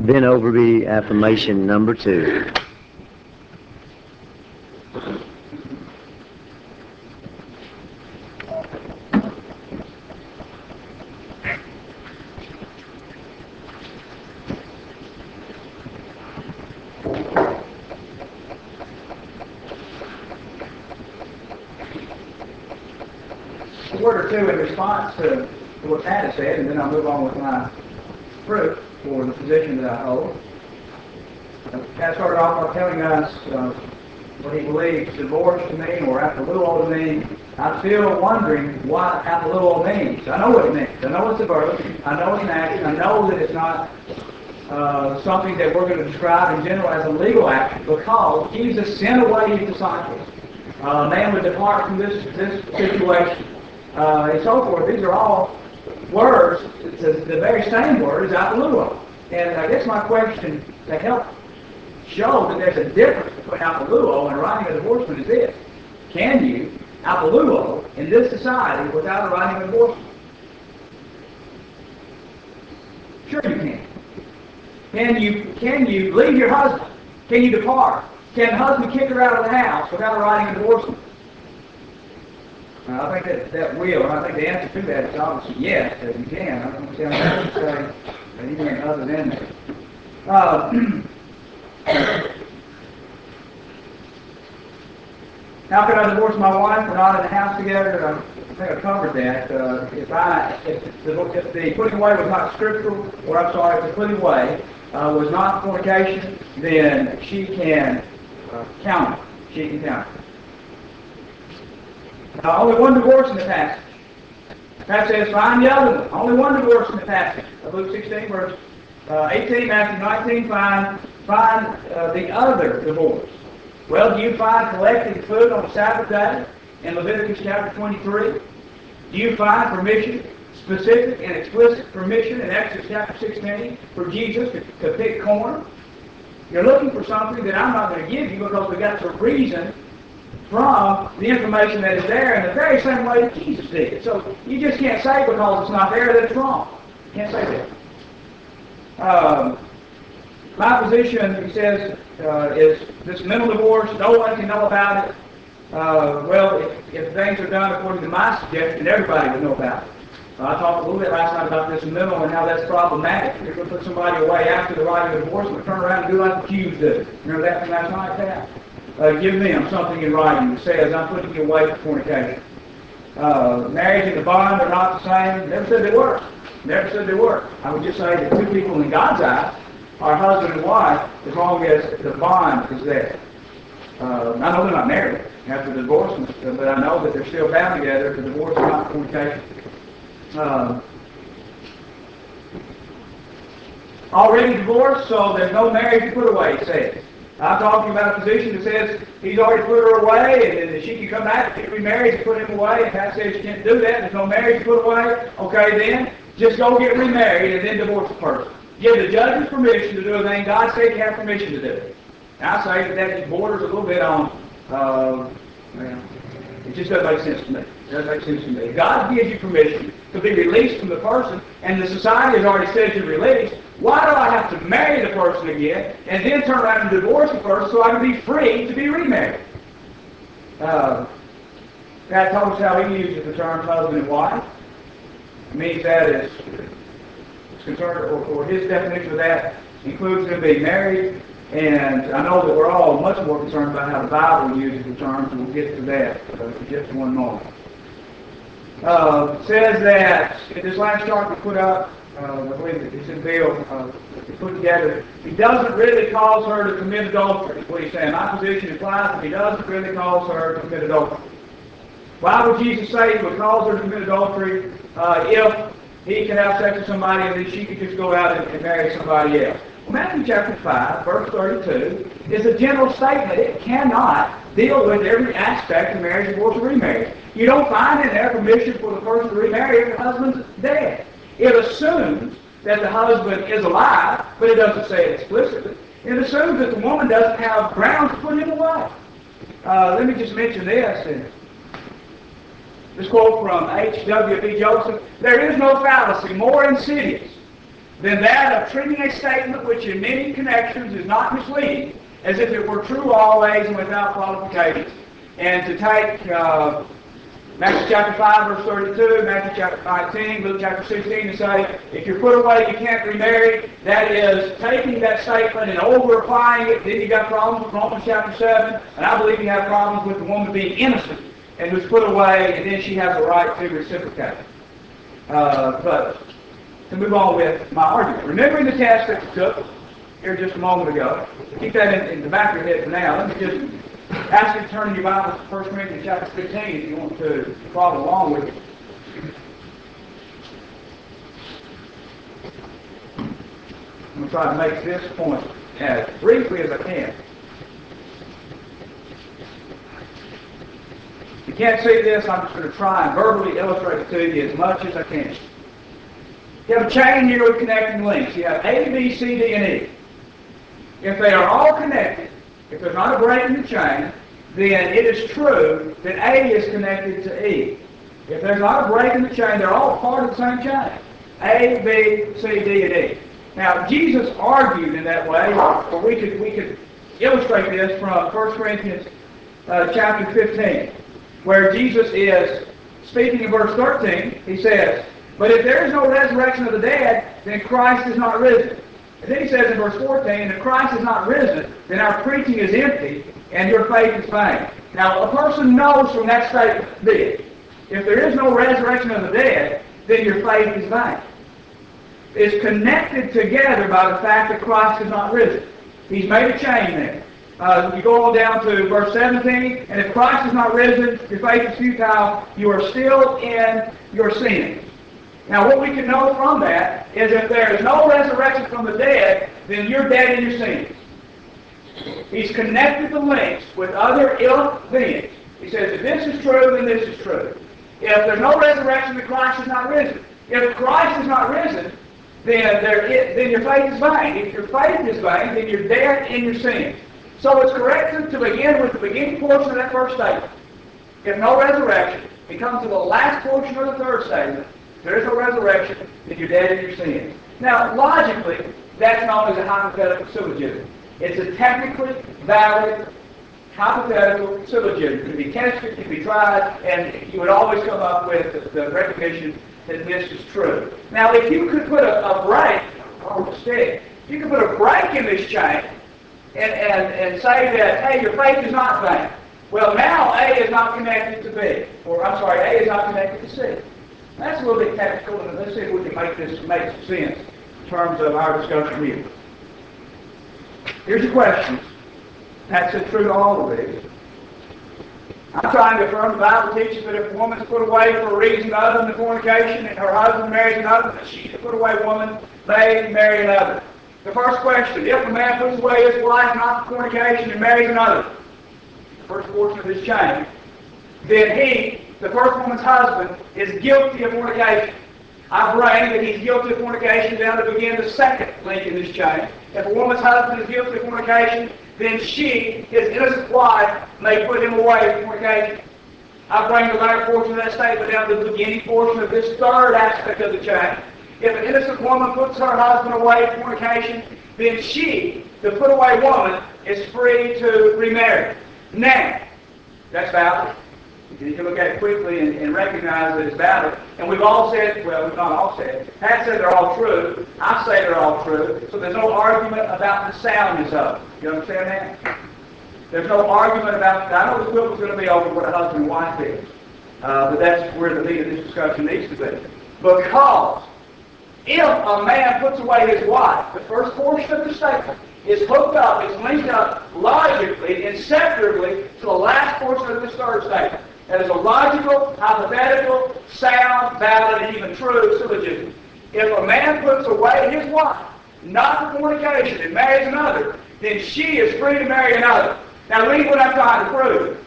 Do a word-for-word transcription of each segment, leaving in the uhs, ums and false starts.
Then over be affirmation number two. A word or two in response to what Pat has said, and then I'll move on with my proof for the position that I hold. Uh, Pat started off by telling us uh, what he believes divorce to mean, or apoluo to mean. I'm still wondering what apoluo means. I know what it means. I know it's a verb. I know it's an action. I know that it's not uh, something that we're going to describe in general as a legal action, because Jesus sent away his disciples. Uh, man would depart from this, this situation. Uh, and so forth. These are all words. It's a, the very same word as apoluo. And I guess my question to help show that there's a difference between apoluo and writing a divorcement is this: can you apoluo in this society without writing a divorcement? Sure you can. Can you can you leave your husband? Can you depart? Can the husband kick her out of the house without writing a divorcement? Uh, I think that that will, and I think the answer to that is obviously yes, that you can. I don't see how you say anything other than that. Uh, how could I divorce my wife? We're not in the house together. I think I covered that. Uh, if I, if the, if the putting away was not scriptural, or I'm sorry, if the putting away uh, was not fornication, then she can uh, count it. She can count it. Uh, only one divorce in the passage. That says, find the other one. Only one divorce in the passage. Of Luke sixteen, verse uh, eighteen, Matthew nineteen, find, find uh, the other divorce. Well, do you find collecting food on the Sabbath day in Leviticus chapter twenty-three? Do you find permission, specific and explicit permission in Exodus chapter sixteen for Jesus to, to pick corn? You're looking for something that I'm not going to give you because we got to reason from the information that is there in the very same way that Jesus did. So you just can't say because it's not there that it's wrong. You can't say that. Um, my position, he says, uh, is this mental divorce, no one can know about it. Uh, well, if, if things are done according to my suggestion, everybody would know about it. Uh, I talked a little bit last night about this mental and how that's problematic. You're going to put somebody away after the writing of divorce and turn around and do like the Jews did. Remember that from last night, Pat? Uh, give them something in writing that says, I'm putting you away for fornication. Uh, marriage and the bond are not the same. Never said they were. Never said they were. I would just say that two people in God's eyes are husband and wife as long as the bond is there. Uh, I know they're not married after the divorce, but I know that they're still bound together. The divorce is not fornication. Uh, already divorced, so there's no marriage to put away, it says. I'm talking about a position that says he's already put her away, and then she can come back and remarry and put him away, and Pat says you can't do that. There's no marriage to put away. Okay, then just go get remarried and then divorce the person. Give the judges permission to do a thing God said you have permission to do. And I say that that borders a little bit on, uh, well, it just doesn't make sense to me. It doesn't make sense to me. If God gives you permission to be released from the person, and the society has already said you're released, why do I have to marry the person again and then turn around and divorce the person so I can be free to be remarried? Uh, Pat told us how he uses the term husband and wife. It means that is concerned, or, or his definition of that includes them being married. And I know that we're all much more concerned about how the Bible uses the term, and we'll get to that uh, in just one moment. Uh, it says that in this last chart we put up, uh, I believe it's in Bill, uh, put together, he doesn't really cause her to commit adultery. What he's saying, my position implies that he doesn't really cause her to commit adultery. Why would Jesus say he would cause her to commit adultery uh, if he could have sex with somebody and then she could just go out and, and marry somebody else? Well, Matthew chapter five, verse thirty-two, is a general statement. It cannot deal with every aspect of marriage, divorce, or remarriage. You don't find in there permission for the person to remarry if the husband's dead. It assumes that the husband is alive, but it doesn't say it explicitly. It assumes that the woman doesn't have grounds to put him away. Uh, let me just mention this. And this quote from H W B Joseph: there is no fallacy more insidious than that of treating a statement which in many connections is not misleading, as if it were true always and without qualifications. And to take uh, Matthew chapter five, verse thirty-two, Matthew chapter nineteen, Luke chapter sixteen, and say, if you're put away, you can't remarry, that is taking that statement and over-applying it. Then you got problems with Romans chapter seven, and I believe you have problems with the woman being innocent and who's put away, and then she has a right to reciprocate. Uh, but to move on with my argument. Remembering the test that you took here just a moment ago, keep that in, in the back of your head for now. Let me just ask you to turn in your Bibles to First Corinthians chapter fifteen if you want to follow along with it. I'm going to try to make this point as briefly as I can. If you can't see this, I'm just going to try and verbally illustrate it to you as much as I can. You have a chain here with connecting links. You have A, B, C, D, and E. If they are all connected, if there's not a break in the chain, then it is true that A is connected to E. If there's not a break in the chain, they're all part of the same chain. A, B, C, D, and E. Now, Jesus argued in that way, or we could, we could illustrate this from First Corinthians uh, chapter fifteen, where Jesus is speaking in verse thirteen. He says, but if there is no resurrection of the dead, then Christ is not risen. And then he says in verse fourteen, if Christ is not risen, then our preaching is empty, and your faith is vain. Now, a person knows from that statement this: if there is no resurrection of the dead, then your faith is vain. It's connected together by the fact that Christ is not risen. He's made a chain there. Uh, you go all down to verse seventeen, and if Christ is not risen, your faith is futile, you are still in your sin. Now, what we can know from that is if there is no resurrection from the dead, then you're dead in your sins. He's connected the links with other ill beings. He says, if this is true, then this is true. If there's no resurrection, then Christ is not risen. If Christ is not risen, then, there is, then your faith is vain. If your faith is vain, then you're dead in your sins. So it's correct to begin with the beginning portion of that first statement. If no resurrection, it comes to the last portion of the third statement. If there is no resurrection, then you're dead in your sins. Now, logically, that's known as a hypothetical syllogism. It's a technically valid hypothetical syllogism. It can be tested, it can be tried, and you would always come up with the, the recognition that this is true. Now, if you could put a, a break, or a stick, you could put a break in this chain and, and, and say that, hey, your faith is not vain. Well, now A is not connected to B. Or, I'm sorry, A is not connected to C. That's a little bit technical, and let's see if we can make this make some sense in terms of our discussion here. Here's your questions. That's it true to all of these. I'm trying to affirm the Bible teaches that if a woman's put away for a reason other than fornication and her husband marries another, that she's a put away woman may marry another. The first question, if a man puts away his wife not for fornication and marries another, the first portion of this chain, then he, the first woman's husband, is guilty of fornication. I bring that he's guilty of fornication down to begin the second link in this chain. If a woman's husband is guilty of fornication, then she, his innocent wife, may put him away for fornication. I bring the latter portion of that statement down to the beginning portion of this third aspect of the chain. If an innocent woman puts her husband away for fornication, then she, the put away woman, is free to remarry. Now, that's valid. You can look at it quickly and, and recognize that it's valid. And we've all said, well, we've not all said, Pat said they're all true. I say they're all true. So there's no argument about the soundness of them. You understand that? There's no argument about that. I know the quilt was going to be over what a husband and wife is. Uh, but that's where the meat of this discussion needs to be. Because if a man puts away his wife, the first portion of the statement is hooked up, is linked up logically, inseparably to the last portion of this third statement. That is a logical, hypothetical, sound, valid, and even true syllogism. If a man puts away his wife, not for fornication, and marries another, then she is free to marry another. Now read what I'm trying to prove.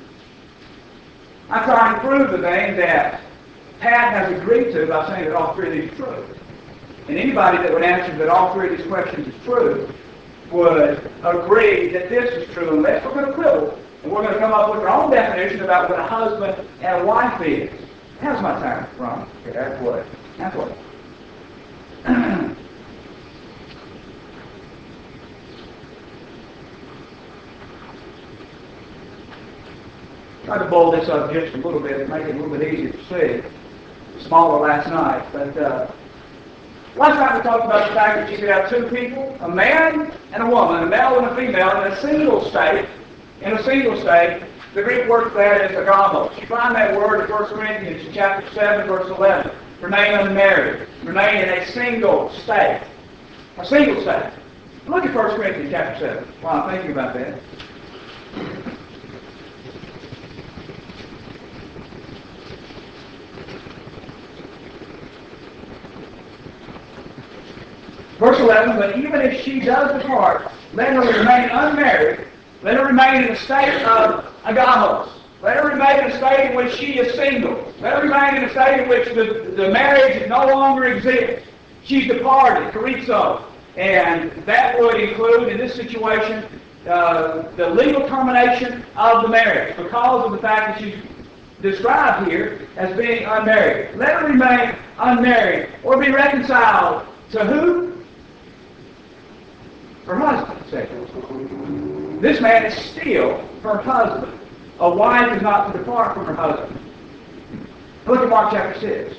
I'm trying to prove the thing that Pat has agreed to by saying that all three of these are true. And anybody that would answer that all three of these questions is true would agree that this is true, unless we're going to quibble. And we're going to come up with our own definition about what a husband and a wife is. How's my time from? Okay, that's what. That's what. Try to boil this up just a little bit and make it a little bit easier to see. Smaller last night, but uh, last night we talked about the fact that you could have two people, a man and a woman, a male and a female, in a single state. In a single state, the Greek word for that is agamos. You find that word in First Corinthians chapter seven, verse eleven. Remain unmarried. Remain in a single state. A single state. Look at First Corinthians chapter seven while I'm thinking about that. Verse eleven, but even if she does depart, let her remain unmarried, let her remain in a state of agamos. Let her remain in a state in which she is single. Let her remain in a state in which the, the marriage no longer exists. She's departed, chorizo. And that would include, in this situation, uh, the legal termination of the marriage because of the fact that she's described here as being unmarried. Let her remain unmarried or be reconciled to who? Her husband. Say. This man is still her husband. A wife is not to depart from her husband. Look at Mark chapter six.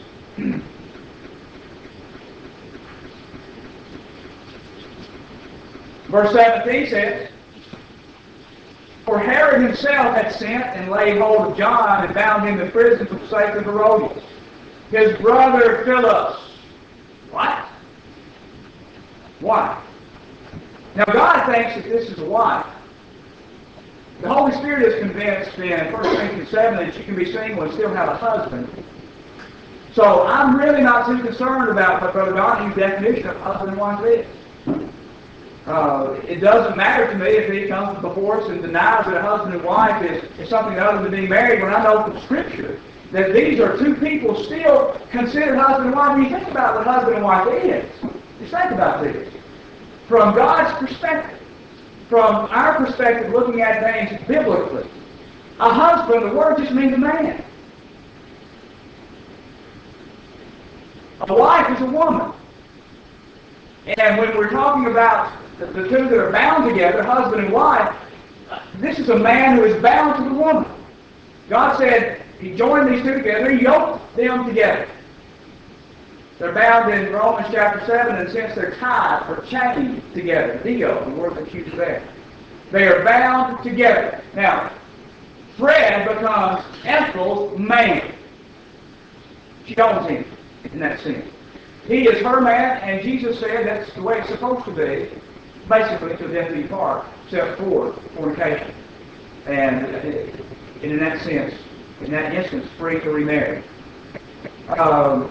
Verse seventeen says, for Herod himself had sent and laid hold of John and bound him in prison for the sake of Herodias, his brother Philip. What? Why? Now God thinks that this is a wife. The Holy Spirit is convinced in First Corinthians seven that you can be single and still have a husband. So I'm really not too concerned about what Brother Donahue definition of husband and wife is. Uh, it doesn't matter to me if he comes before us and denies that a husband and wife is, is something other than being married, when I know from Scripture that these are two people still considered husband and wife. When you think about what husband and wife is, just think about this. From God's perspective, from our perspective, looking at things biblically, a husband, the word just means a man. A wife is a woman. And when we're talking about the, the two that are bound together, husband and wife, this is a man who is bound to the woman. God said He joined these two together, He yoked them together. They're bound in Romans chapter seven, and since they're tied or chained together, dio, the word that's used there, they are bound together. Now, Fred becomes Ethel's man. She owns him in that sense. He is her man, and Jesus said that's the way it's supposed to be, basically to death do you part, except for fornication. And, and in that sense, in that instance, free to remarry. Um,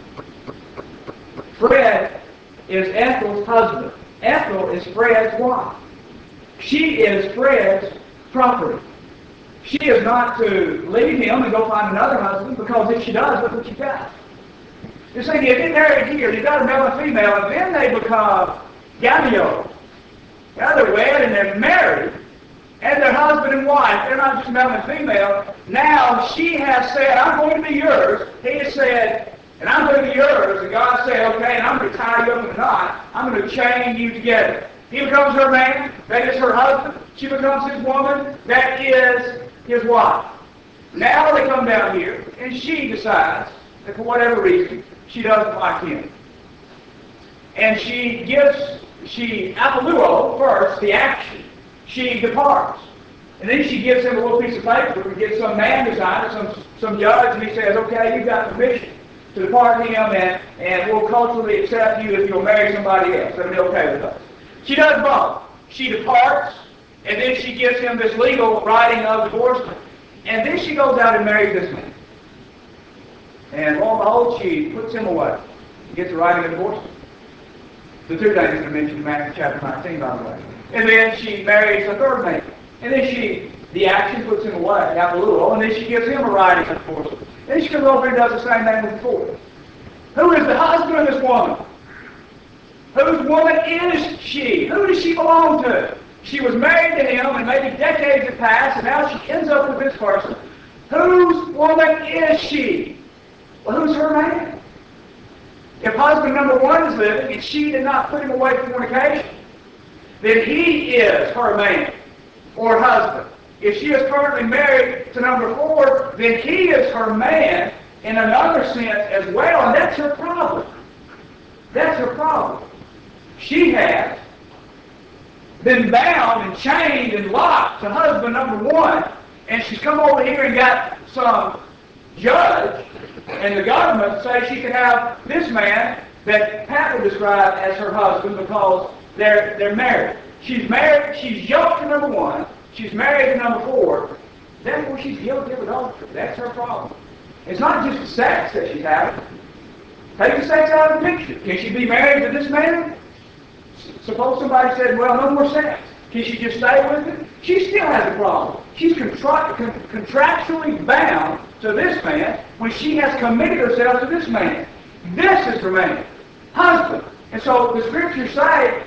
Fred is Ethel's husband. Ethel is Fred's wife. She is Fred's property. She is not to leave him and go find another husband, because if she does, look what she got. You see, you get married here, you've got a male and female, and then they become gamio. Now they're wed and they're married, and they're husband and wife. They're not just male and female. Now she has said, I'm going to be yours. He has said, and I'm going to be yours. And God said, okay, and I'm going to tie you up in a knot. I'm going to chain you together. He becomes her man. That is her husband. She becomes his woman. That is his wife. Now they come down here, and she decides that for whatever reason, she doesn't like him. And she gives, she, apoluo first, the action. She departs. And then she gives him a little piece of paper and gets some man to sign it, some, some judge, and he says, okay, you've got permission to depart him, and, and we'll culturally accept you if you'll marry somebody else. That'll be okay with us. She does both. She departs, and then she gives him this legal writing of divorcement. And then she goes out and marries this man. And lo and behold, she puts him away. Gets a writing of divorcement. The two things I mentioned in Matthew chapter nineteen, by the way. And then she marries a third man. And then she, the action puts him away, apoluo, and then she gives him a writing of divorcement. Then she comes over and does the same thing with the fourth. Who is the husband of this woman? Whose woman is she? Who does she belong to? She was married to him, and maybe decades have passed, and now she ends up with this person. Whose woman is she? Well, who's her man? If husband number one is living, and she did not put him away for fornication, then he is her man, or husband. If she is currently married to number four, then he is her man in another sense as well, and that's her problem. That's her problem. She has been bound and chained and locked to husband number one, and she's come over here and got some judge and the government say she can have this man that Pat would describe as her husband because they're they're married. She's married, she's yoked to number one, she's married to number four, therefore she's guilty of adultery. That's her problem. It's not just the sex that she's having. Take the sex out of the picture. Can she be married to this man? Suppose somebody said, well, no more sex. Can she just stay with him? She still has a problem. She's contra- con- contractually bound to this man when she has committed herself to this man. This is her man, husband. And so the scriptures say,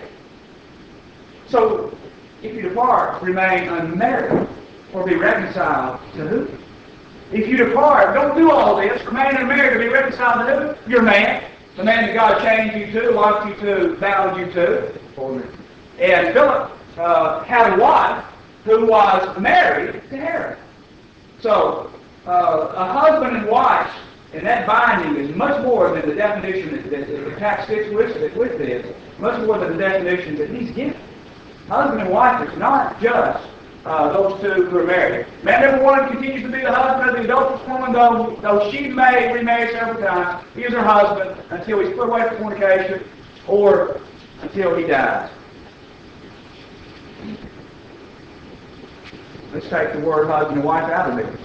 so if you depart, remain unmarried, or be reconciled to who? If you depart, don't do all this, remain unmarried to be reconciled to who? Your man. The man that God chained you to, locked you to, bound you to. And Philip uh, had a wife who was married to Herod. So, uh, a husband and wife, and that binding is much more than the definition that, that, that the text fits with, with this, much more than the definition that he's given. Husband and wife is not just uh, those two who are married. Man number one continues to be the husband of the adulterous woman, though, though she may remarry several times. He is her husband until he's put away for fornication or until he dies. Let's take the word husband and wife out of this.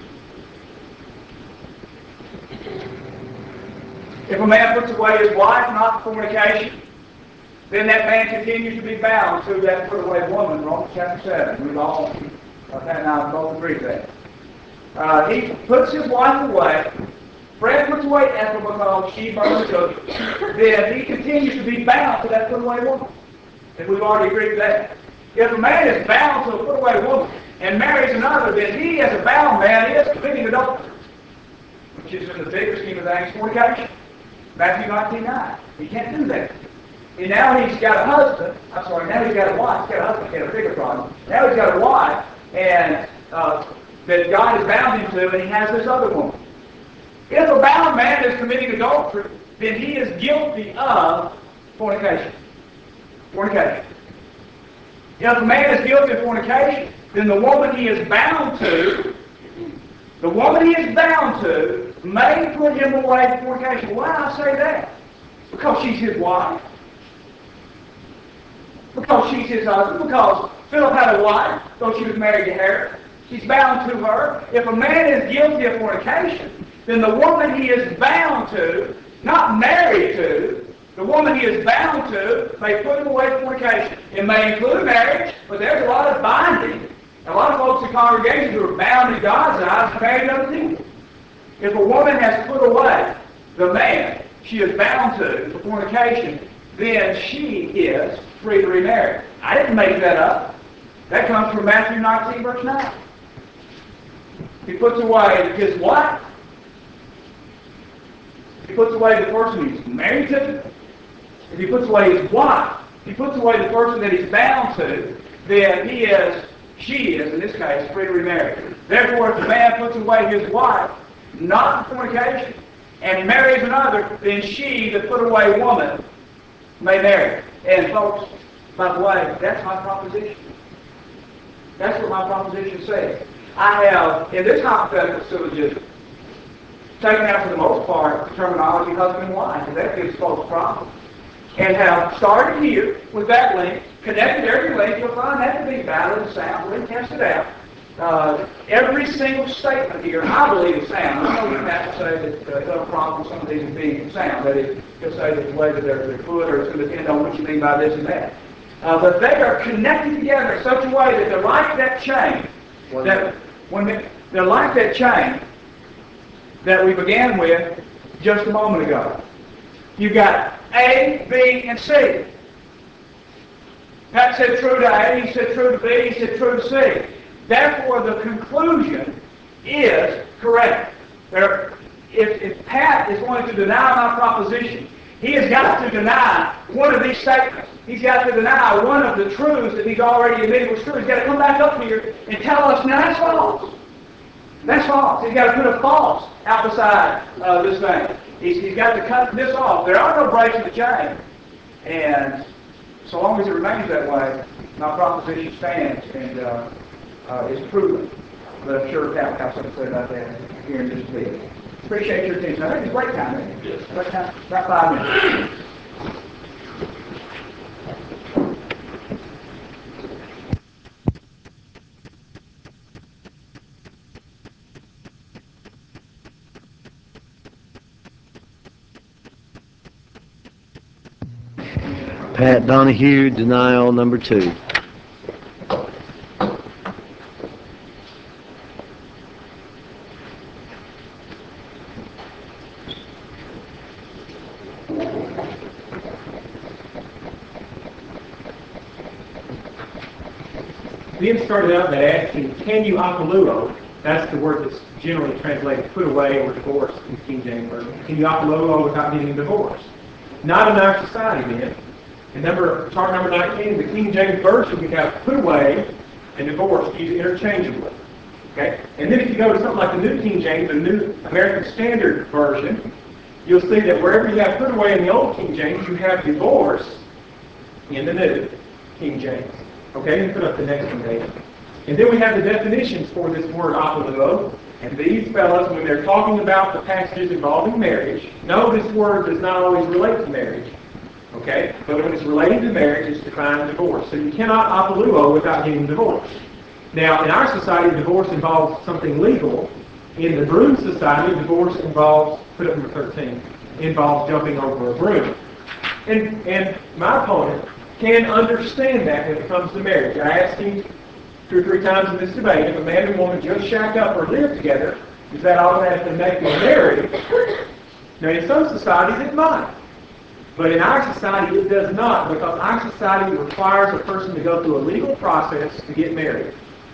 If a man puts away his wife, not for fornication, then that man continues to be bound to that put away woman, Romans chapter seven. We've all, uh, Pat and I both agree with that. Uh, he puts his wife away. Fred puts away Ethel because she burned up. Then he continues to be bound to that put away woman. And we've already agreed with that. If a man is bound to a put away woman and marries another, then he, as a bound man, is committing adultery, which is in the bigger scheme of things, fornication. Matthew nineteen nine. He can't do that. And now he's got a husband, I'm sorry, now he's got a wife, he's got a husband, he's got a bigger problem. Now he's got a wife, and uh, that God has bound him to, and he has this other woman. If a bound man is committing adultery, then he is guilty of fornication. Fornication. If a man is guilty of fornication, then the woman he is bound to, the woman he is bound to, may put him away for fornication. Why do I say that? Because she's his wife. Because she's his husband. Because Philip had a wife, though she was married to Herod. He's bound to her. If a man is guilty of fornication, then the woman he is bound to, not married to, the woman he is bound to may put him away for fornication. It may include marriage, but there's a lot of binding. A lot of folks in congregations who are bound in God's eyes to marry other people. If a woman has put away the man she is bound to for fornication, then she is free to remarry. I didn't make that up. That comes from Matthew nineteen, verse nine. He puts away his wife. He puts away the person he's married to. If he puts away his wife, he puts away the person that he's bound to, then he is, she is, in this case, free to remarry. Therefore, if a man puts away his wife, not for fornication, and marries another, then she, the put away woman, may marry. And folks, by the way, that's my proposition. That's what my proposition says. I have, in this hypothetical syllogism, taken out for the most part the terminology husband and wife, and that gives folks problems. And have started here with that link, connected every link. You'll find that to be valid and sound. We'll test it out. Uh, every single statement here, I believe, is sound. I know you have to say that uh, no problem with some of these as being sound. That is, you'll say that the way that they're, they're put, or it's going to depend on what you mean by this and that. Uh, but they are connected together in such a way that they're like that chain. That when they, they're like that chain that we began with just a moment ago. You got A, B, and C. Pat said true to A, he said true to B, he said true to C. Therefore, the conclusion is correct. There, if, if Pat is going to deny my proposition, he has got to deny one of these statements. he's got to deny one of the truths that he's already admitted was true. He's got to come back up here and tell us, now that's false. That's false. He's got to put a false out beside uh, this thing. He's, he's got to cut this off. There are no breaks in the chain. And so long as it remains that way, my proposition stands and uh, uh, is proven. But I'm sure Pat will have something to say about that here in just a bit. Appreciate your attention. I think it's break time, isn't it? Yes. Break time. About five minutes. Pat Donahue, denial number two. Ben started out by asking, can you apoluo? That's the word that's generally translated put away or divorce in King James Version. Can you apoluo without getting a divorce? Not in our society, Ben. In number, chart number nineteen, in the King James Version, we have put away and divorce used interchangeably. Okay? And then if you go to something like the New King James, the New American Standard Version, you'll see that wherever you have put away in the Old King James, you have divorce in the New King James. Okay, and put up the next one, David. And then we have the definitions for this word apoluo. And these fellows, when they're talking about the passages involving marriage, no, this word does not always relate to marriage. Okay? But when it's relating to marriage, it's defined divorce. So you cannot apoluo without getting divorced. Now, in our society, divorce involves something legal. In the broom society, divorce involves, put up number thirteen, involves jumping over a broom. And, and my opponent can understand that when it comes to marriage. I asked him two or three times in this debate, if a man and woman just shack up or live together, does that automatically make them married? Now, in some societies, it might. But in our society, it does not, because our society requires a person to go through a legal process to get married.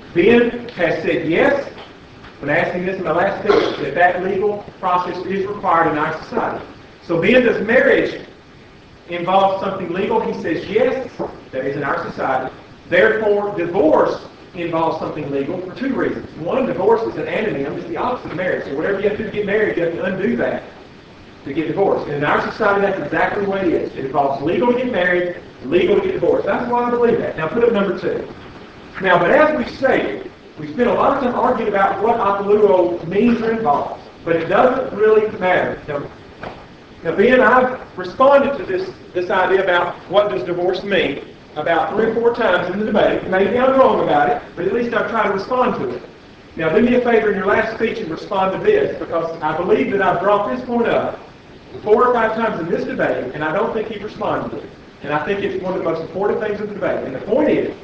Ben has said yes, when asking this in my last speech, that that legal process is required in our society. So Ben, does marriage involve something legal? He says yes, that is in our society. Therefore, divorce involves something legal for two reasons. One, divorce is an anonym, it's the opposite of marriage. So whatever you have to do to get married, you have to undo that to get divorced. And in our society, that's exactly the way it is. It involves legal to get married, legal to get divorced. That's why I believe that. Now put up number two. Now, but as we stated, we spent a lot of time arguing about what apoluo means or involves, but it doesn't really matter. Now, now Ben, I've responded to this, this idea about what does divorce mean about three or four times in the debate. Maybe I'm wrong about it, but at least I've tried to respond to it. Now, do me a favor in your last speech and respond to this, because I believe that I've brought this point up four or five times in this debate, and I don't think you've responded to it. And I think it's one of the most important things in the debate. And the point is,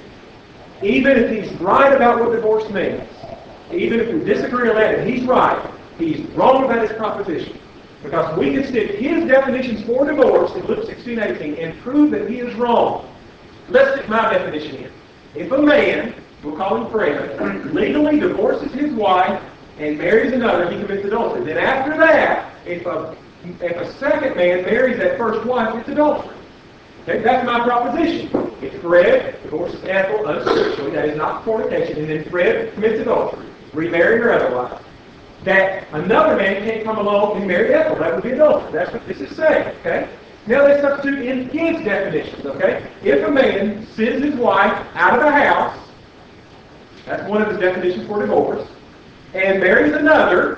even if he's right about what divorce means, even if we disagree on that and he's right, he's wrong about his proposition. Because we can stick his definitions for divorce in Luke sixteen eighteen and prove that he is wrong. Let's stick my definition in. If a man, we'll call him Fred, legally divorces his wife and marries another, he commits adultery. Then after that, if a, if a second man marries that first wife, it's adultery. Okay, that's my proposition. If Fred divorces Ethel unspiritually, that is not fornication, and then Fred commits adultery, remarrying her otherwise, that another man can't come along and marry Ethel. That would be adultery. That's what this is saying. Okay? Now let's substitute in his definitions. Okay? If a man sends his wife out of the house, that's one of his definitions for divorce, and marries another,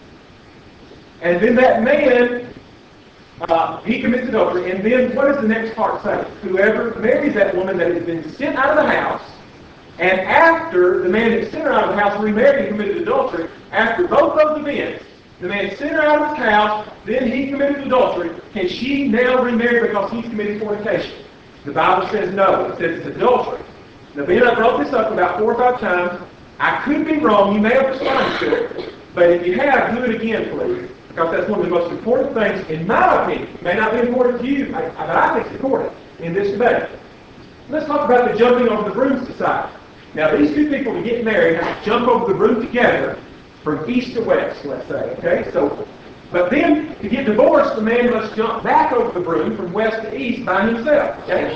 and then that man, uh, he commits adultery, and then what does the next part say? Whoever marries that woman that has been sent out of the house, and after the man that sent her out of the house remarried and committed adultery, after both those events, the man sent her out of his house, then he committed adultery, can she now remarry because he's committed fornication? The Bible says no. It says it's adultery. Now, Ben, I brought this up about four or five times. I could be wrong. You may have responded to it. But if you have, do it again, please. Because that's one of the most important things, in my opinion. It may not be important to you, but I think it's important in this debate. Let's talk about the jumping over the broom society. Now, these two people to get married have to jump over the broom together from east to west, let's say. Okay? So, but then, to get divorced, the man must jump back over the broom from west to east by himself. Okay?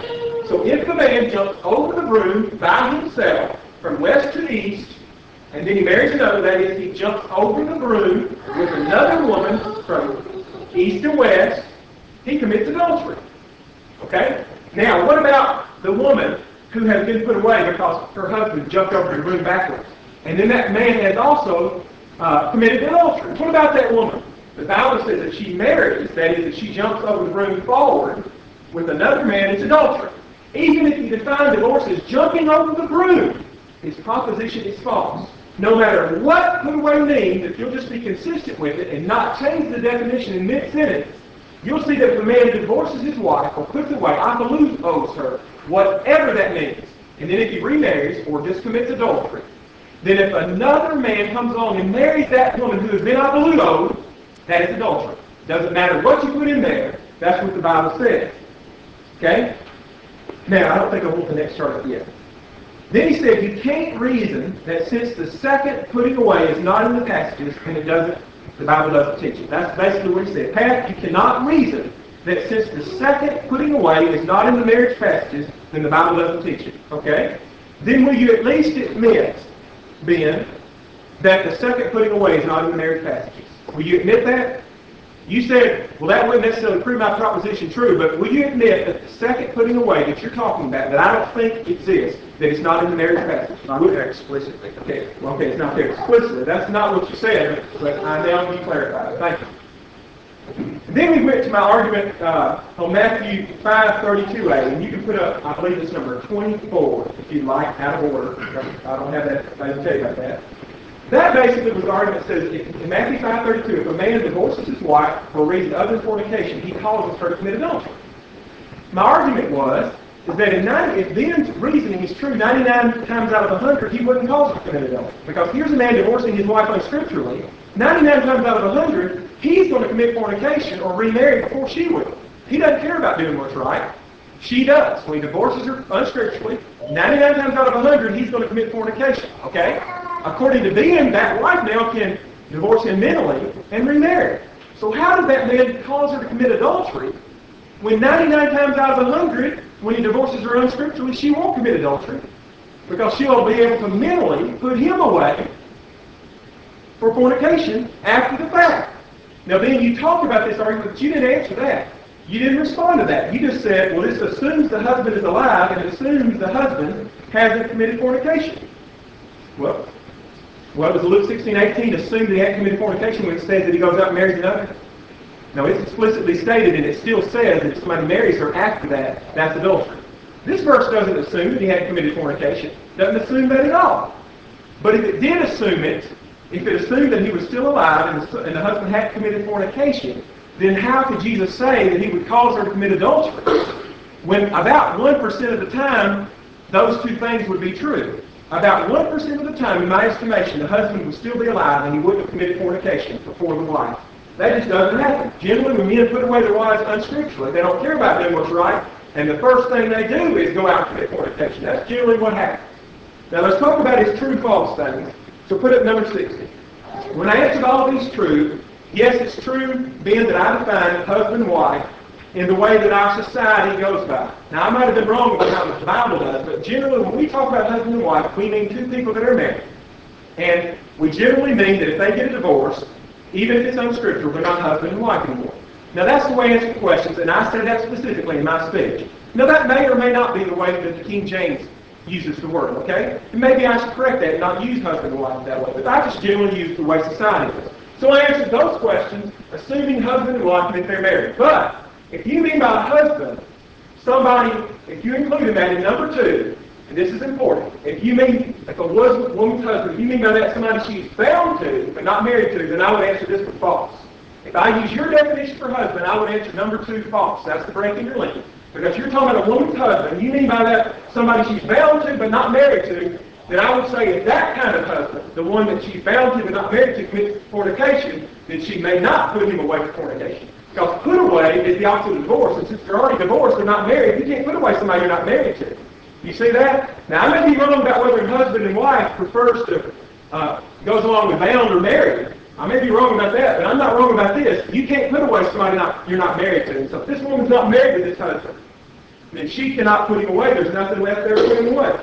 So if the man jumps over the broom by himself from west to east, and then he marries another, that is, he jumps over the broom with another woman from east to west, he commits adultery. Okay? Now, what about the woman who has been put away because her husband jumped over the broom backwards? And then that man has also uh, committed adultery. What about that woman? The Bible says that she marries, that is, that she jumps over the broom forward with another man, it's adultery. Even if you define divorce as jumping over the broom, his proposition is false. No matter what put away means, if you'll just be consistent with it and not change the definition in mid-sentence, you'll see that if a man divorces his wife or puts away, apoluos her, whatever that means, and then if he remarries or just commits adultery, then if another man comes along and marries that woman who has been apoluoed, that is adultery. Doesn't matter what you put in there, that's what the Bible says. Okay? Now, I don't think I want the next chart up yet. Then he said, you can't reason that since the second putting away is not in the passages, and it doesn't, the Bible doesn't teach it. That's basically what he said. Pat, you cannot reason that since the second putting away is not in the marriage passages, then the Bible doesn't teach it. Okay? Then will you at least admit, Ben, that the second putting away is not in the marriage passages? Will you admit that? You said, well, that wouldn't necessarily prove my proposition true, but will you admit that the second putting away that you're talking about, that I don't think exists, that it's not in the marriage passage? Not there explicitly. Okay, well, okay, it's not there explicitly. That's not what you said, but I now need to clarify it. Thank you. Then we went to my argument uh, on Matthew five thirty-two a, and you can put up, I believe it's number twenty-four, if you'd like, out of order. I don't have that, I can tell you about that. That basically was the argument that says, in Matthew five thirty-two, if a man divorces his wife for a reason other than fornication, he causes her to commit adultery. My argument was, is that in ninety, if Ben's reasoning is true, ninety-nine times out of one hundred, he wouldn't cause her to commit adultery. Because here's a man divorcing his wife unscripturally, ninety-nine times out of one hundred, he's going to commit fornication or remarry before she will. He doesn't care about doing what's right. She does. When he divorces her unscripturally, ninety-nine times out of one hundred, he's going to commit fornication. Okay? According to Ben, that wife now can divorce him mentally and remarry. So how does that man cause her to commit adultery when ninety-nine times out of one hundred, when he divorces her unscripturally, she won't commit adultery? Because she'll be able to mentally put him away for fornication after the fact. Now then, you talked about this argument, but you didn't answer that. You didn't respond to that. You just said, well, this assumes the husband is alive and it assumes the husband hasn't committed fornication. Well, Well, does Luke sixteen eighteen assume that he hadn't committed fornication when it says that he goes out and marries another? No, it's explicitly stated, and it still says that if somebody marries her after that, that's adultery. This verse doesn't assume that he hadn't committed fornication. Doesn't assume that at all. But if it did assume it, if it assumed that he was still alive and the, and the husband hadn't committed fornication, then how could Jesus say that he would cause her to commit adultery when about one percent of the time those two things would be true? About one percent of the time, in my estimation, the husband would still be alive and he wouldn't have committed fornication before the wife. That just doesn't happen. Generally, when men put away their wives unscripturally, they don't care about doing what's right, and the first thing they do is go out and commit fornication. That's generally what happens. Now, let's talk about his true-false things. So put up number sixty. When I answered all these true, yes, it's true, Ben, that I define husband and wife in the way that our society goes by. Now, I might have been wrong about how the Bible does, but generally when we talk about husband and wife, we mean two people that are married. And we generally mean that if they get a divorce, even if it's unscriptural, they're not husband and wife anymore. Now, that's the way I answer questions, and I said that specifically in my speech. Now, that may or may not be the way that the King James uses the word, okay? And maybe I should correct that and not use husband and wife that way, but I just generally use the way society does. So I answered those questions, assuming husband and wife and if they're married. But if you mean by husband, somebody, if you include in that in number two, and this is important, if you mean, if a woman's husband, if you mean by that somebody she's bound to, but not married to, then I would answer this with false. If I use your definition for husband, I would answer number two false. That's the break in your link. Because you're talking about a woman's husband, you mean by that somebody she's bound to, but not married to, then I would say if that kind of husband, the one that she's bound to, but not married to, commits fornication, then she may not put him away for fornication. Because put away is the opposite of divorce, and since they're already divorced, they're not married, you can't put away somebody you're not married to. You see that? Now, I may be wrong about whether husband and wife prefers to, uh, goes along with bound or married. I may be wrong about that, but I'm not wrong about this. You can't put away somebody not, you're not married to. So if this woman's not married to this husband, then she cannot put him away. There's nothing left there to put him away.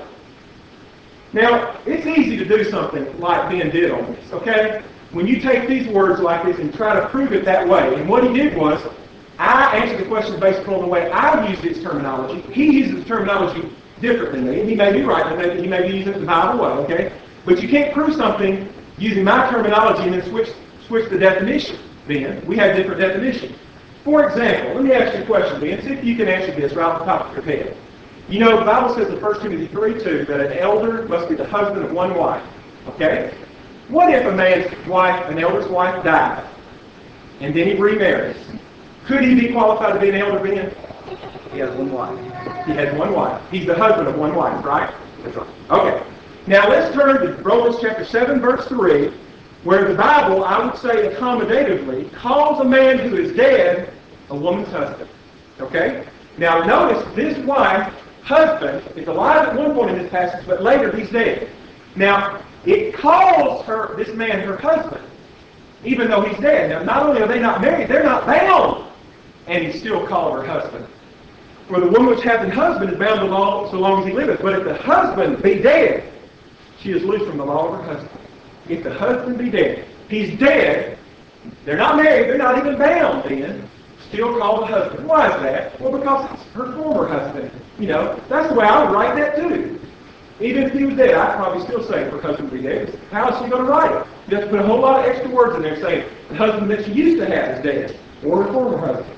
Now, it's easy to do something like Ben did on this, okay? When you take these words like this and try to prove it that way, and what he did was, I answered the question based upon the way I used its terminology. He uses the terminology different than me, and he may be right, and he may be using it the Bible way, okay? But you can't prove something using my terminology and then switch, switch the definition, Ben. We have different definitions. For example, let me ask you a question, Ben. See if you can answer this right off the top of your head. You know, the Bible says in First Timothy three two that an elder must be the husband of one wife, okay? What if a man's wife, an elder's wife, dies, and then he remarries? Could he be qualified to be an elder, Ben? He has one wife. He has one wife. He's the husband of one wife, right? That's right. Okay. Now let's turn to Romans chapter seven, verse three, where the Bible, I would say accommodatively, calls a man who is dead a woman's husband. Okay? Now notice this wife, husband, is alive at one point in this passage, but later he's dead. Now, it calls her, this man, her husband, even though he's dead. Now, not only are they not married, they're not bound. And he's still called her husband. For the woman which hath an husband is bound to law so long as he liveth. But if the husband be dead, she is loosed from the law of her husband. If the husband be dead, he's dead, they're not married, they're not even bound then, still called a husband. Why is that? Well, because it's her former husband. You know, that's the way I would write that too. Even if he was dead, I'd probably still say her husband be dead. How is she going to write it? You have to put a whole lot of extra words in there saying the husband that she used to have is dead, or her former husband.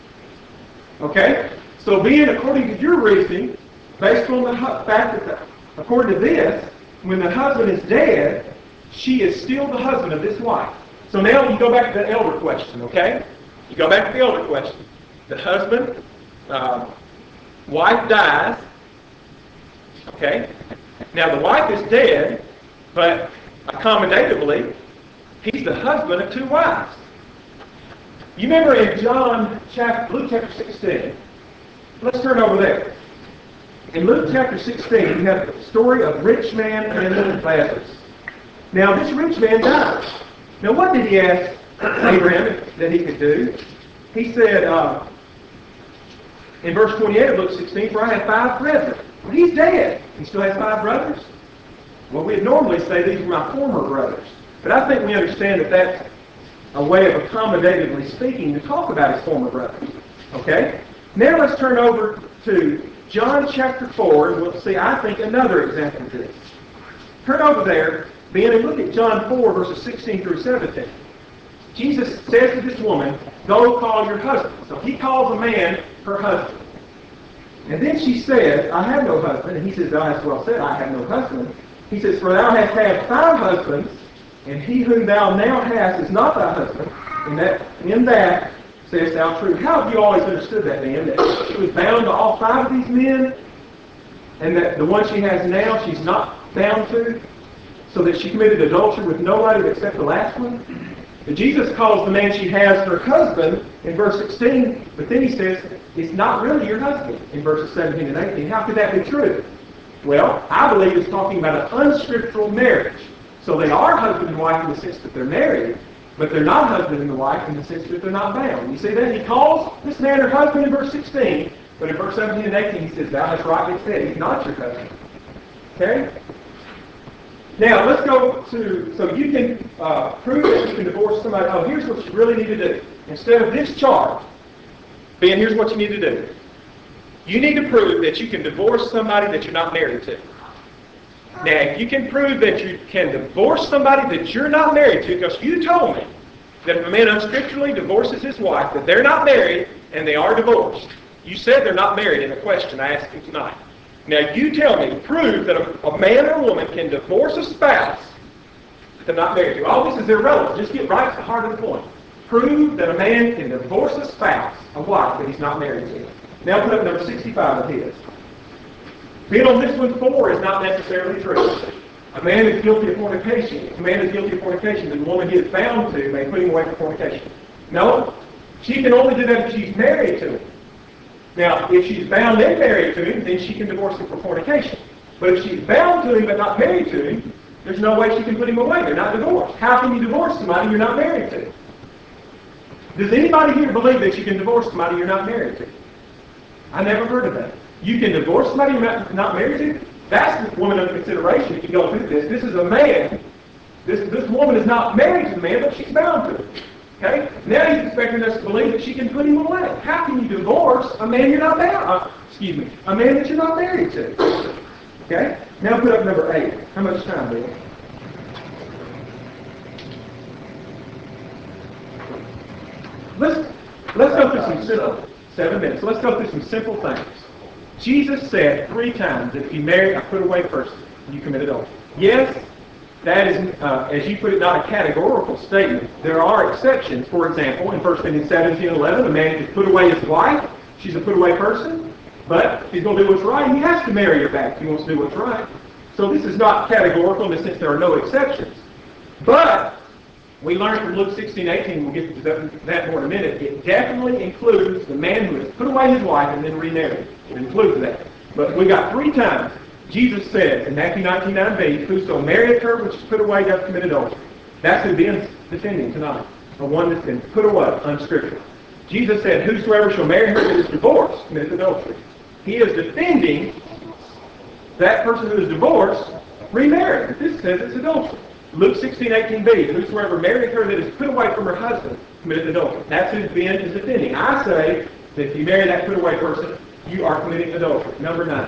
Okay? So being according to your reasoning, based on the hu- fact that, the, according to this, when the husband is dead, she is still the husband of this wife. So now you go back to the elder question, okay? You go back to the elder question. The husband, uh, wife dies, okay? Now the wife is dead, but accommodatively, he's the husband of two wives. You remember in John chapter, Luke chapter sixteen, let's turn over there. In Luke chapter sixteen, you have the story of rich man and Lazarus. Now this rich man dies. Now what did he ask Abraham that he could do? He said, uh, in verse twenty-eight of Luke sixteen, for I have five brethren. Well, he's dead. He still has five brothers? Well, we'd normally say these are my former brothers. But I think we understand that that's a way of accommodatively speaking to talk about his former brothers. Okay? Now let's turn over to John chapter four, and we'll see, I think, another example of this. Turn over there, Ben, and look at John four, verses sixteen through seventeen. Jesus says to this woman, go call your husband. So he calls a man her husband. And then she says, I have no husband. And he says, thou hast well said, I have no husband. He says, for thou hast had five husbands, and he whom thou now hast is not thy husband. And that in that sayest thou true. How have you always understood that, man? That she was bound to all five of these men, and that the one she has now she's not bound to, so that she committed adultery with nobody except the last one? But Jesus calls the man she has her husband in verse sixteen, but then he says, it's not really your husband in verses seventeen and eighteen. How could that be true? Well, I believe it's talking about an unscriptural marriage. So they are husband and wife in the sense that they're married, but they're not husband and wife in the sense that they're not bound. You see that? He calls this man her husband in verse sixteen, but in verse seventeen and eighteen he says, thou hast rightly said, he's not your husband. Okay? Now, let's go to, so you can uh, prove that you can divorce somebody. Oh, here's what you really need to do. Instead of this chart, Ben, here's what you need to do. You need to prove that you can divorce somebody that you're not married to. Now, if you can prove that you can divorce somebody that you're not married to, because you told me that if a man unscripturally divorces his wife, that they're not married and they are divorced. You said they're not married in the question I asked you tonight. Now, you tell me, prove that a, a man or a woman can divorce a spouse that they're not married to. All this is irrelevant. Just get right to the heart of the point. Prove that a man can divorce a spouse, a wife, that he's not married to. Now put up number sixty-five of his. Being on this one, four is not necessarily true. A man is guilty of fornication. If a man is guilty of fornication, then the woman he is bound to may put him away for fornication. No, she can only do that if she's married to him. Now, if she's bound and married to him, then she can divorce him for fornication. But if she's bound to him but not married to him, there's no way she can put him away. They're not divorced. How can you divorce somebody you're not married to? Does anybody here believe that you can divorce somebody you're not married to? I never heard of that. You can divorce somebody you're not, not married to. That's the woman under consideration if you go through this. This is a man. This, this woman is not married to the man, but she's bound to him. Okay? Now he's expecting us to believe that she can put him away. How can you divorce a man you're not bound? Uh, excuse me, a man that you're not married to? Okay? Now put up number eight. How much time, Bill? Let's let's go through some simple seven minutes. Let's go through some simple things. Jesus said three times that if you marry a put away person, you commit adultery. Yes, that is, uh, as you put it, not a categorical statement. There are exceptions. For example, in First Corinthians seventeen eleven, a man can put away his wife. She's a put away person. But if he's going to do what's right, he has to marry her back if he wants to do what's right. So this is not categorical in the sense there are no exceptions. But we learned from Luke sixteen eighteen, we'll get to that more in a minute, it definitely includes the man who has put away his wife and then remarried. It includes that. But we got three times Jesus said in Matthew nineteen nine b, whoso marrieth her which is put away doth commit adultery. That's who Ben's defending tonight. The one that's been put away, unscriptural. Jesus said, whosoever shall marry her that is divorced commits adultery. He is defending that person who is divorced remarried. This says it's adultery. Luke sixteen eighteen b, whosoever marrieth her that is put away from her husband committed adultery. That's who Ben is defending. I say that if you marry that put away person, you are committing adultery. Number nine.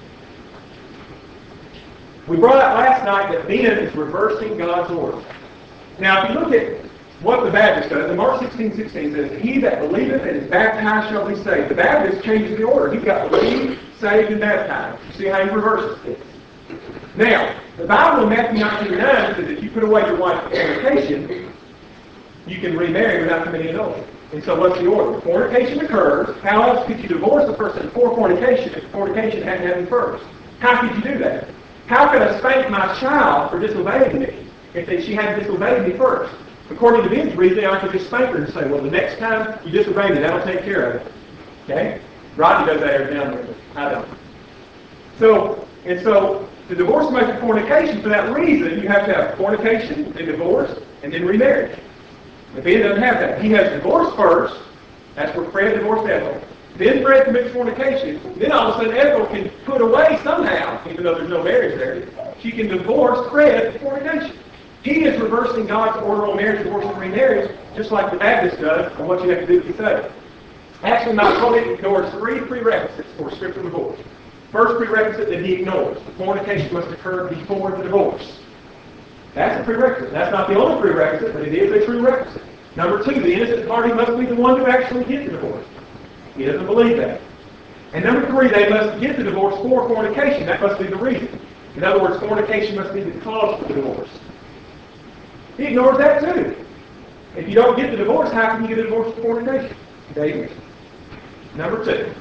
We brought out last night that Ben is reversing God's order. Now, if you look at what the Baptist does, in Mark sixteen sixteen says, he that believeth and is baptized shall be saved. The Baptist changes the order. He's got believed, saved, and baptized. You see how he reverses this. Now, the Bible in Matthew nineteen nine says if you put away your wife for fornication, you can remarry without committing adultery. And so what's the order? Fornication occurs. How else could you divorce a person for fornication if fornication hadn't happened first? How could you do that? How could I spank my child for disobeying me if they, she hadn't disobeyed me first? According to Ben's reasoning, I could just spank her and say, well, the next time you disobey me, that'll take care of it. Okay? Rodney does that every now and then. I don't. So, and so, to divorce somebody for fornication, for that reason, you have to have fornication, then divorce, and then remarriage. If Ben doesn't have that, he has divorce first. That's where Fred divorced Ethel. Then Fred commits fornication. Then all of a sudden Ethel can put away somehow, even though there's no marriage there, she can divorce Fred for fornication. He is reversing God's order on marriage, divorce, and remarriage, just like the Baptist does, on what you have to do to be saved. Actually, my opponent ignores three prerequisites for scriptural divorce. First prerequisite that he ignores, fornication must occur before the divorce. That's a prerequisite. That's not the only prerequisite, but it is a prerequisite. Number two, the innocent party must be the one who actually gets the divorce. He doesn't believe that. And number three, they must get the divorce for fornication. That must be the reason. In other words, fornication must be the cause of the divorce. He ignores that too. If you don't get the divorce, how can you get a divorce for fornication? David. Number two.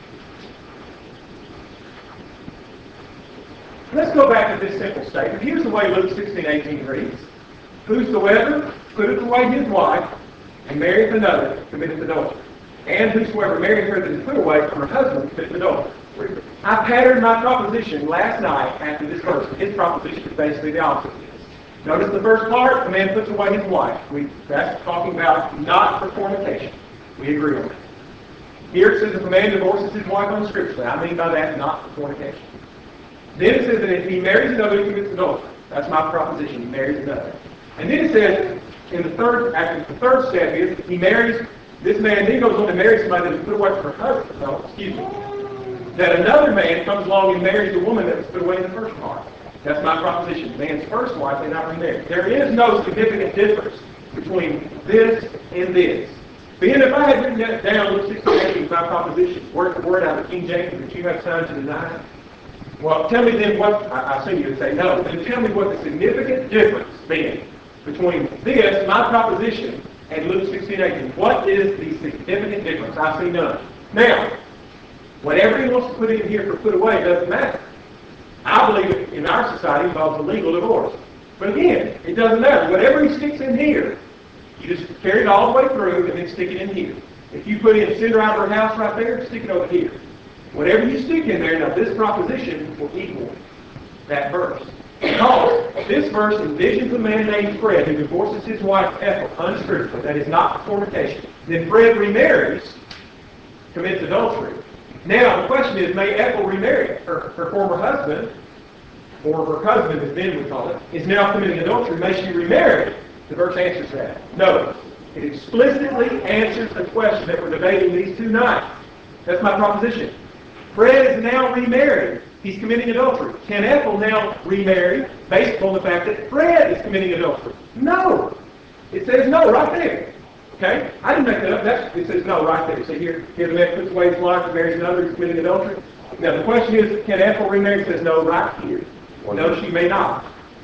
Let's go back to this simple statement. Here's the way Luke sixteen eighteen reads. Whosoever putteth away his wife and marrieth another committeth adultery. And whosoever marrieth her that is put away from her husband committeth adultery. I patterned my proposition last night after this verse. His proposition is basically the opposite of this. Notice the first part, the man puts away his wife. We, that's talking about not for fornication. We agree on that. Here it says if a man divorces his wife unscripturally. I mean by that, not for fornication. Then it says that if he marries another, he commits adultery. That's my proposition. He marries another. And then it says, in the third, after the third step is, he marries, this man then goes on to marry somebody that is put away from her husband. No, excuse me. That another man comes along and marries the woman that was put away in the first part. That's my proposition. The man's first wife, they not remarried. There is no significant difference between this and this. Ben, if I had written that down, Luke sixteen eighteen, my proposition, word for word out of King James, that you have time to deny, well, tell me then what, I, I assume you would say no, then tell me what the significant difference being between this, my proposition, and Luke sixteen eighteen. What is the significant difference? I see none. Now, whatever he wants to put in here for put away doesn't matter. I believe it in our society involves a legal divorce. But again, it doesn't matter. Whatever he sticks in here, you just carry it all the way through and then stick it in here. If you put in send her out of her house right there, stick it over here. Whatever you stick in there, now this proposition will equal that verse. Because this verse envisions a man named Fred who divorces his wife Ethel unscripturally. That is not fornication. Then Fred remarries, commits adultery. Now, the question is, may Ethel remarry her, her former husband, or her husband, as then we call it, is now committing adultery. May she remarry? The verse answers that. No. It explicitly answers the question that we're debating these two nights. That's my proposition. Fred is now remarried. He's committing adultery. Can Ethel now remarry based on the fact that Fred is committing adultery? No. It says no right there. Okay? I didn't make that up. That's, it says no right there. So here, here the man puts away his wife and marries another who's committing adultery. Now the question is, can Ethel remarry? It says no right here. No, she may not.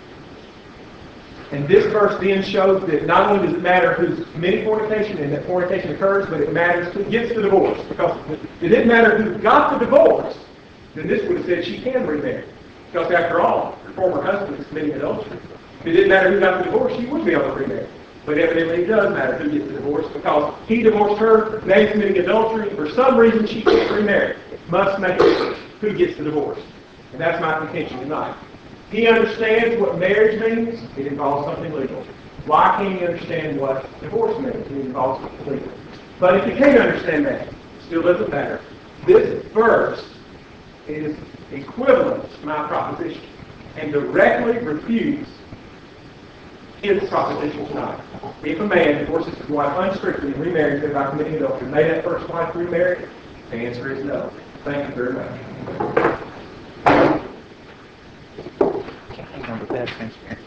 And this verse then shows that not only does it matter who's committing fornication and that fornication occurs, but it matters who gets the divorce. Because if it didn't matter who got the divorce, then this would have said she can remarry. Because after all, her former husband is committing adultery. If it didn't matter who got the divorce, she would be able to remarry. But evidently it does matter who gets the divorce, because he divorced her, now he's committing adultery. For some reason she can't remarry. It must make a difference who gets the divorce. And that's my contention tonight. He understands what marriage means. It involves something legal. Why can't he understand what divorce means? It involves something legal. But if you can't understand that, it still doesn't matter. This verse is equivalent to my proposition and directly refutes his proposition tonight. If a man divorces his wife unstrictly and remarries her by committing adultery, may that first wife remarry? The answer is no. Thank you very much. Can't hang on the bed, thanks, man.